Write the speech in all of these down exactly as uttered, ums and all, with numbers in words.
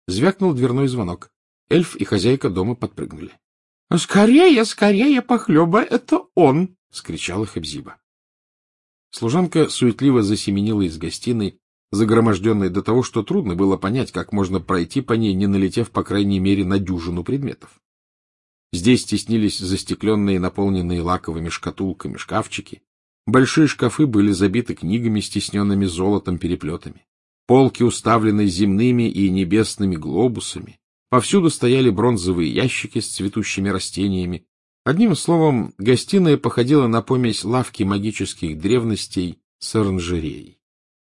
Звякнул дверной звонок. Эльф и хозяйка дома подпрыгнули. — Скорее, скорее, похлеба, это он! — скричала Хепзиба. Служанка суетливо засеменила из гостиной, загроможденной до того, что трудно было понять, как можно пройти по ней, не налетев, по крайней мере, на дюжину предметов. Здесь теснились застекленные, наполненные лаковыми шкатулками шкафчики. Большие шкафы были забиты книгами с тисненными золотом переплетами. Полки уставлены земными и небесными глобусами. Повсюду стояли бронзовые ящики с цветущими растениями. Одним словом, гостиная походила на помесь лавки магических древностей с оранжереей.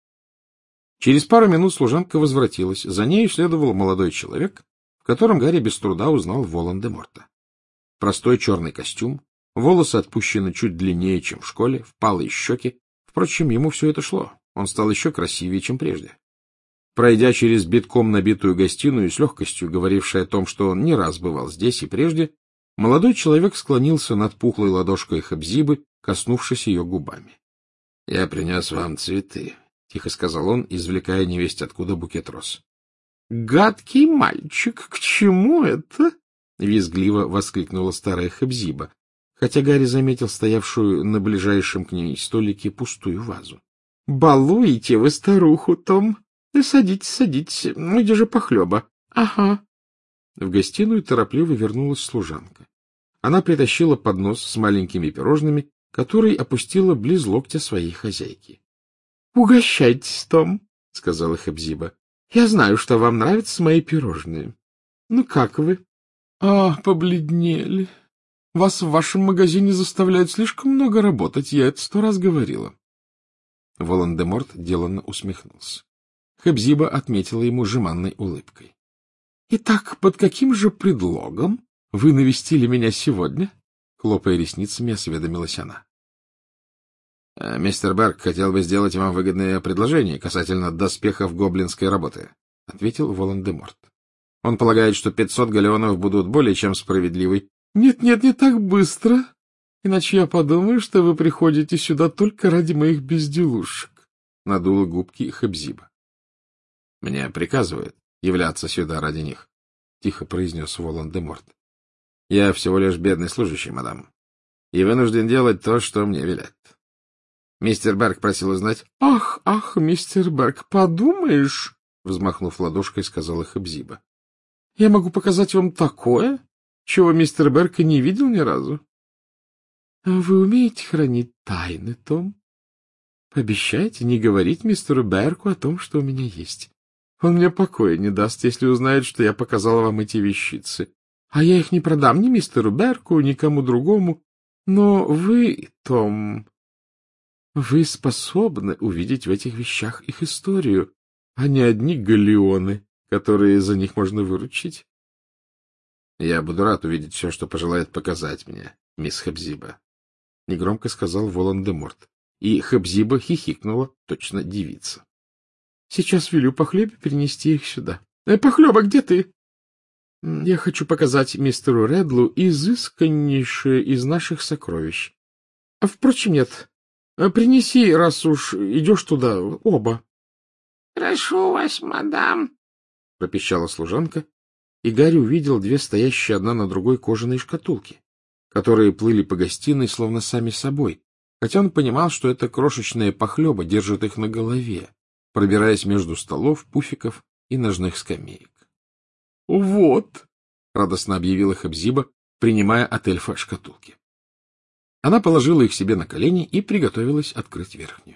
Через пару минут служанка возвратилась. За нею следовал молодой человек, в котором Гарри без труда узнал Волан-де-Морта. Простой черный костюм, волосы отпущены чуть длиннее, чем в школе, впалые щеки. Впрочем, ему все это шло. Он стал еще красивее, чем прежде. Пройдя через битком набитую гостиную с легкостью, говорившей о том, что он не раз бывал здесь и прежде, молодой человек склонился над пухлой ладошкой Хепзибы, коснувшись ее губами. — Я принес вам цветы, — тихо сказал он, извлекая невесть откуда букет роз. — Гадкий мальчик, к чему это? — визгливо воскликнула старая Хепзиба, хотя Гарри заметил стоявшую на ближайшем к ней столике пустую вазу. — Балуете вы старуху, Том? — Садитесь, садитесь. Где же похлеба? — Ага. В гостиную торопливо вернулась служанка. Она притащила поднос с маленькими пирожными, который опустила близ локтя своей хозяйки. — Угощайтесь, Том, — сказала Хепзиба. — Я знаю, что вам нравятся мои пирожные. Ну, как вы? — А, побледнели. Вас в вашем магазине заставляют слишком много работать, я это сто раз говорила. Волан-де-Морт деланно усмехнулся. Хепзиба отметила ему жеманной улыбкой. — Итак, под каким же предлогом вы навестили меня сегодня? — хлопая ресницами, осведомилась она. — Мистер Берг хотел бы сделать вам выгодное предложение касательно доспехов гоблинской работы, — ответил Волан-де-Морт. — Он полагает, что пятьсот галеонов будут более чем справедливы. Нет, — Нет-нет, не так быстро, иначе я подумаю, что вы приходите сюда только ради моих безделушек, — надула губки Хепзиба. — Мне приказывают являться сюда ради них, — тихо произнес Волан-де-Морт. — Я всего лишь бедный служащий, мадам, и вынужден делать то, что мне велят. Мистер Берг просил узнать... — Ах, ах, мистер Берг, подумаешь, — взмахнув ладошкой, сказала Хепзиба. — Я могу показать вам такое, чего мистер Берг и не видел ни разу. — Вы умеете хранить тайны, Том? Пообещайте не говорить мистеру Берку о том, что у меня есть. Он мне покоя не даст, если узнает, что я показала вам эти вещицы. А я их не продам ни мистеру Берку, ни кому другому. Но вы, Том, вы способны увидеть в этих вещах их историю, а не одни галеоны, которые за них можно выручить. — Я буду рад увидеть все, что пожелает показать мне, мисс Хепзиба, — негромко сказал Волан-де-Морт, и Хепзиба хихикнула, точно девица. — Сейчас велю Похлебе перенести их сюда. Э, — Похлеба, где ты? — Я хочу показать мистеру Редлу изысканнейшее из наших сокровищ. — Впрочем, нет. Принеси, раз уж идешь туда, оба. — Прошу вас, мадам, — пропищала служанка, и Гарри увидел две стоящие одна на другой кожаные шкатулки, которые плыли по гостиной словно сами собой, хотя он понимал, что эта крошечная Похлеба держит их на голове, пробираясь между столов, пуфиков и ножных скамеек. — Вот! — радостно объявила Хепзиба, принимая от эльфа шкатулки. Она положила их себе на колени и приготовилась открыть верхнюю.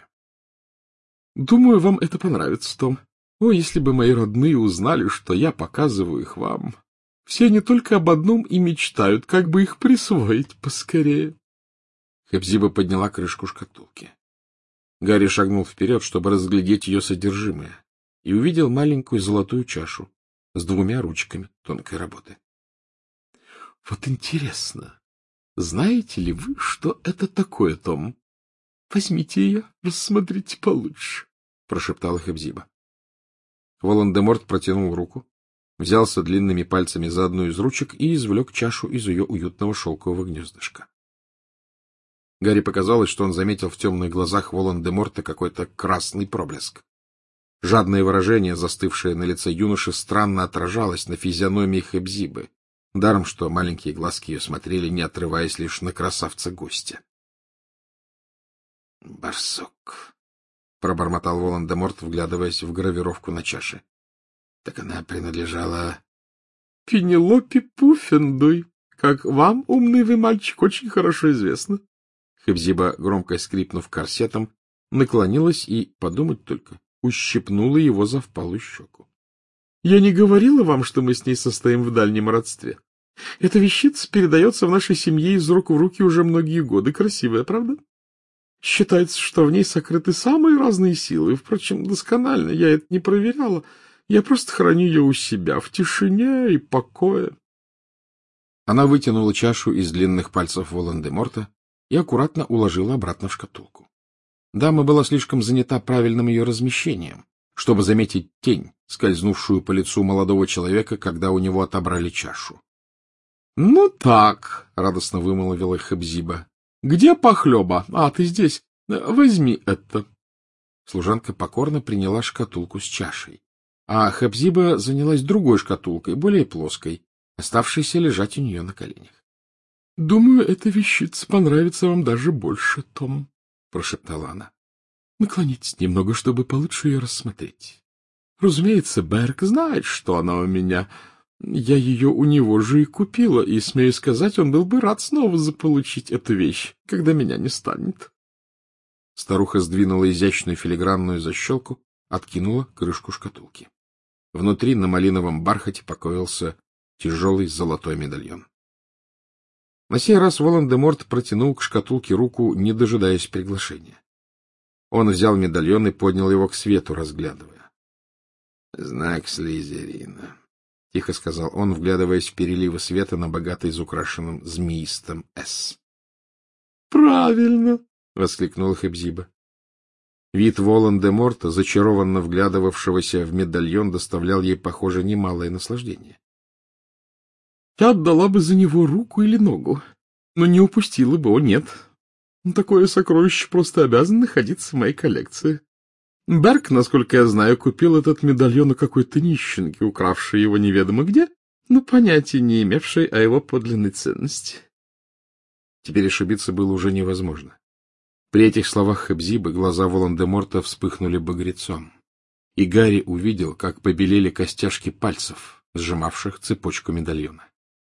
— Думаю, вам это понравится, Том. О, если бы мои родные узнали, что я показываю их вам. Все они только об одном и мечтают, как бы их присвоить поскорее. Хепзиба подняла крышку шкатулки. Гарри шагнул вперед, чтобы разглядеть ее содержимое, и увидел маленькую золотую чашу с двумя ручками тонкой работы. — Вот интересно, знаете ли вы, что это такое, Том? Возьмите ее, рассмотрите получше, — прошептала Хепзиба. Волан-де-Морт протянул руку, взялся длинными пальцами за одну из ручек и извлек чашу из ее уютного шелкового гнездышка. Гарри показалось, что он заметил в темных глазах Волан-де-Морта какой-то красный проблеск. Жадное выражение, застывшее на лице юноши, странно отражалось на физиономии Хебзибы, даром что маленькие глазки ее смотрели, не отрываясь лишь на красавца-гостя. — Барсук, — пробормотал Волан-де-Морт, вглядываясь в гравировку на чаше. — Так она принадлежала... — Пенелопе Пуффендуй. Как вам, умный вы мальчик, очень хорошо известно. Хебзиба, громко скрипнув корсетом, наклонилась и, подумать только, ущипнула его за впалую щеку. — Я не говорила вам, что мы с ней состоим в дальнем родстве. Эта вещица передается в нашей семье из рук в руки уже многие годы. Красивая, правда? Считается, что в ней сокрыты самые разные силы. Впрочем, досконально я это не проверяла. Я просто храню ее у себя в тишине и покое. Она вытянула чашу из длинных пальцев Волан-де-Морта и аккуратно уложила обратно в шкатулку. Дама была слишком занята правильным ее размещением, чтобы заметить тень, скользнувшую по лицу молодого человека, когда у него отобрали чашу. — Ну так, — радостно вымолвила Хебзиба. — Где похлеба? А, ты здесь. Возьми это. Служанка покорно приняла шкатулку с чашей, а Хебзиба занялась другой шкатулкой, более плоской, оставшейся лежать у нее на коленях. — Думаю, эта вещица понравится вам даже больше, Том, — прошептала она. — Наклонитесь немного, чтобы получше ее рассмотреть. Разумеется, Берг знает, что она у меня. Я ее у него же и купила, и, смею сказать, он был бы рад снова заполучить эту вещь, когда меня не станет. Старуха сдвинула изящную филигранную защелку, откинула крышку шкатулки. Внутри на малиновом бархате покоился тяжелый золотой медальон. На сей раз Волан-де-Морт протянул к шкатулке руку, не дожидаясь приглашения. Он взял медальон и поднял его к свету, разглядывая. — Знак Слизерина, — тихо сказал он, вглядываясь в переливы света на богато изукрашенном змеистом «С». — Правильно! — воскликнула Хебзиба. Вид Волан-де-Морта, зачарованно вглядывавшегося в медальон, доставлял ей, похоже, немалое наслаждение. Я отдала бы за него руку или ногу, но не упустила бы, о нет. Такое сокровище просто обязано находиться в моей коллекции. Берг, насколько я знаю, купил этот медальон у какой-то нищенки, укравшей его неведомо где, но понятия не имевшей о его подлинной ценности. Теперь ошибиться было уже невозможно. При этих словах Хебзибы глаза Волан-де-Морта вспыхнули багрецом, и Гарри увидел, как побелели костяшки пальцев, сжимавших цепочку медальона.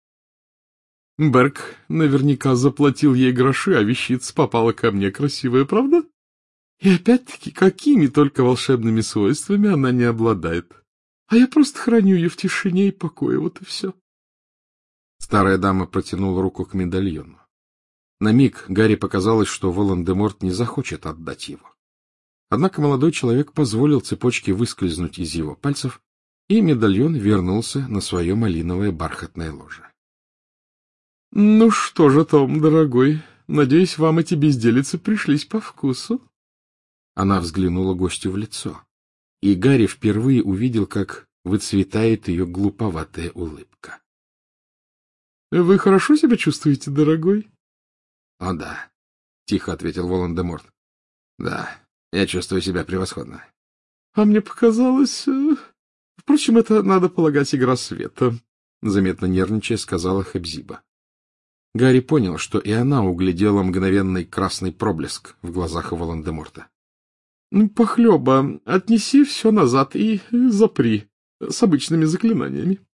Берг наверняка заплатил ей гроши, а вещица попала ко мне красивая, правда? И опять-таки, какими только волшебными свойствами она не обладает. А я просто храню ее в тишине и покое, вот и все. Старая дама протянула руку к медальону. На миг Гарри показалось, что Волан-де-Морт не захочет отдать его. Однако молодой человек позволил цепочке выскользнуть из его пальцев, и медальон вернулся на свое малиновое бархатное ложе. — Ну что же, Том, дорогой, надеюсь, вам эти безделицы пришлись по вкусу? Она взглянула гостю в лицо, и Гарри впервые увидел, как выцветает ее глуповатая улыбка. — Вы хорошо себя чувствуете, дорогой? — О, да, — тихо ответил Волан-де-Морт. — Да, я чувствую себя превосходно. — А мне показалось... Впрочем, это, надо полагать, игра света, — заметно нервничая сказала Хебзиба. Гарри понял, что и она углядела мгновенный красный проблеск в глазах Волан-де-Морта. — Похлеба, отнеси все назад и запри с обычными заклинаниями.